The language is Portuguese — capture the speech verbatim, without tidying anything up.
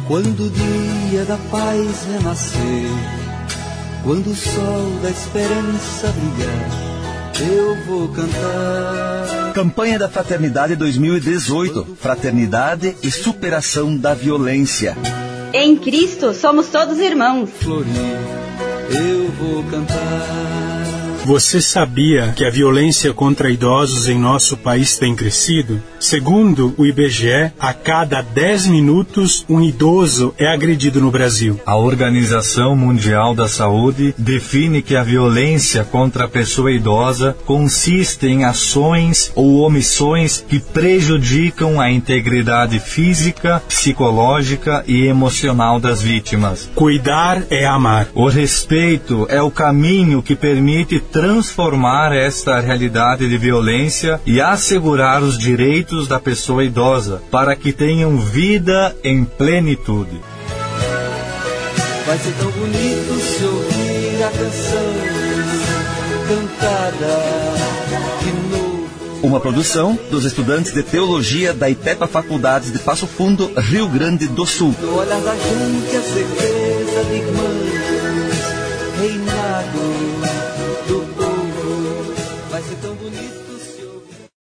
Quando o dia da paz renascer, quando o sol da esperança brilhar, eu vou cantar. Campanha da Fraternidade dois mil e dezoito. Fraternidade e superação da violência. Em Cristo somos todos irmãos. Florir, eu vou cantar. Você sabia que a violência contra idosos em nosso país tem crescido? Segundo o I B G E, a cada dez minutos, um idoso é agredido no Brasil. A Organização Mundial da Saúde define que a violência contra a pessoa idosa consiste em ações ou omissões que prejudicam a integridade física, psicológica e emocional das vítimas. Cuidar é amar. O respeito é o caminho que permite transformar esta realidade de violência e assegurar os direitos da pessoa idosa para que tenham vida em plenitude. Vai ser tão bonito se ouvir a canção cantada de novo. Uma produção dos estudantes de teologia da IPEPA Faculdades de Passo Fundo, Rio Grande do Sul. No olhar da gente a certeza de irmãs, reinado do